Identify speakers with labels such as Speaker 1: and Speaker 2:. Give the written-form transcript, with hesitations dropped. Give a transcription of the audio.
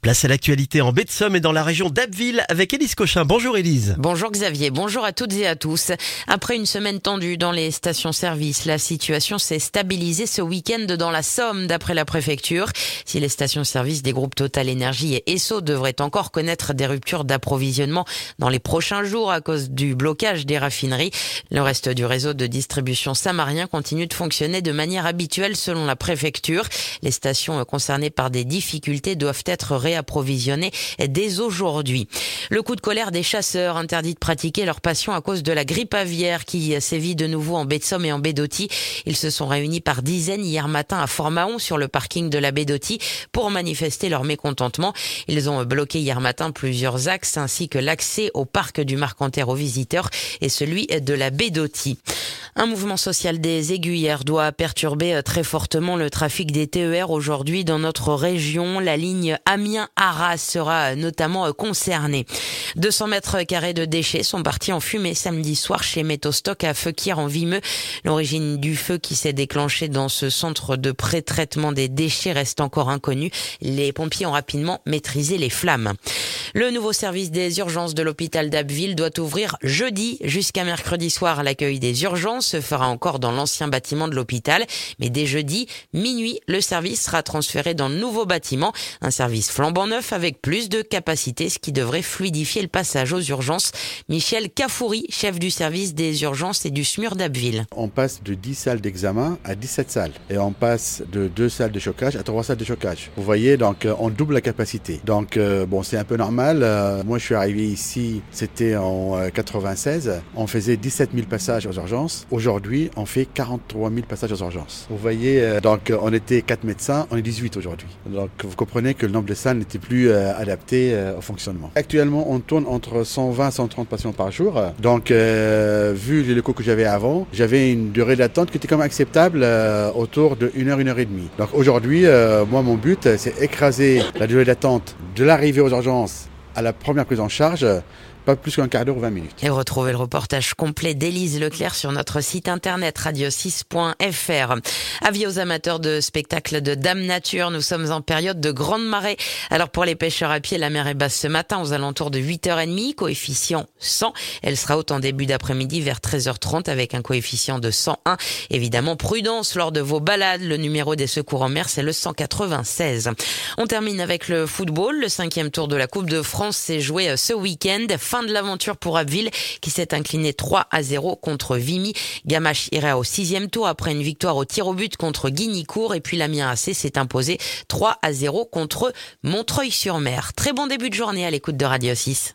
Speaker 1: Place à l'actualité en baie de Somme et dans la région d'Abbeville avec Élise Cochin. Bonjour Élise.
Speaker 2: Bonjour Xavier, bonjour à toutes et à tous. Après une semaine tendue dans les stations-service, la situation s'est stabilisée ce week-end dans la Somme d'après la préfecture. Si les stations-service des groupes Total Énergie et Esso devraient encore connaître des ruptures d'approvisionnement dans les prochains jours à cause du blocage des raffineries, le reste du réseau de distribution samarien continue de fonctionner de manière habituelle selon la préfecture. Les stations concernées par des difficultés doivent être réapprovisionnées dès aujourd'hui. Le coup de colère des chasseurs interdit de pratiquer leur passion à cause de la grippe aviaire qui sévit de nouveau en baie de Somme et en baie d'Authie. Ils se sont réunis par dizaines hier matin à Fort-Mahon sur le parking de la baie d'Authie pour manifester leur mécontentement. Ils ont bloqué hier matin plusieurs axes ainsi que l'accès au parc du Marcanterre aux visiteurs et celui de la baie d'Authie. Un mouvement social des aiguillères doit perturber très fortement le trafic des TER aujourd'hui dans notre région. La ligne Amiens-Arras sera notamment concernée. 200 mètres carrés de déchets sont partis en fumée samedi soir chez Méthostock à Feuquières en Vimeux. L'origine du feu qui s'est déclenché dans ce centre de pré-traitement des déchets reste encore inconnue. Les pompiers ont rapidement maîtrisé les flammes. Le nouveau service des urgences de l'hôpital d'Abbeville doit ouvrir jeudi jusqu'à mercredi soir. L'accueil des urgences se fera encore dans l'ancien bâtiment de l'hôpital. Mais dès jeudi, minuit, le service sera transféré dans le nouveau bâtiment. Un service flambant neuf avec plus de capacité, ce qui devrait fluidifier le passage aux urgences. Michel Cafoury, chef du service des urgences et du SMUR d'Abbeville.
Speaker 3: On passe de 10 salles d'examen à 17 salles. Et on passe de 2 salles de chocage à 3 salles de chocage. Vous voyez, donc on double la capacité. Donc c'est un peu normal. Moi, je suis arrivé ici, c'était en 96. On faisait 17 000 passages aux urgences. Aujourd'hui, on fait 43 000 passages aux urgences. Vous voyez, donc on était 4 médecins, on est 18 aujourd'hui. Donc vous comprenez que le nombre de salles n'était plus adapté au fonctionnement. Actuellement, on tourne entre 120 et 130 patients par jour. Donc, vu les locaux que j'avais avant, j'avais une durée d'attente qui était quand même acceptable autour de 1 heure, 1 heure et demie. Donc aujourd'hui, moi, mon but, c'est écraser la durée d'attente de l'arrivée aux urgences à la première prise en charge, pas plus qu'un quart d'heure ou 20 minutes.
Speaker 2: Et retrouvez le reportage complet d'Élise Leclerc sur notre site internet radio6.fr. Avis aux amateurs de spectacles de Dame Nature, nous sommes en période de grande marée. Alors pour les pêcheurs à pied, la mer est basse ce matin aux alentours de 8h30, coefficient 100. Elle sera haute en début d'après-midi vers 13h30 avec un coefficient de 101. Évidemment, prudence lors de vos balades. Le numéro des secours en mer, c'est le 196. On termine avec le football. Le 5e tour de la Coupe de France s'est joué ce week-end. Fin de l'aventure pour Abbeville qui s'est incliné 3-0 contre Vimy. Gamache irait au 6e tour après une victoire au tir au but contre Guignicourt et puis l'Amiens AC s'est imposé 3-0 contre Montreuil-sur-Mer. Très bon début de journée à l'écoute de Radio 6.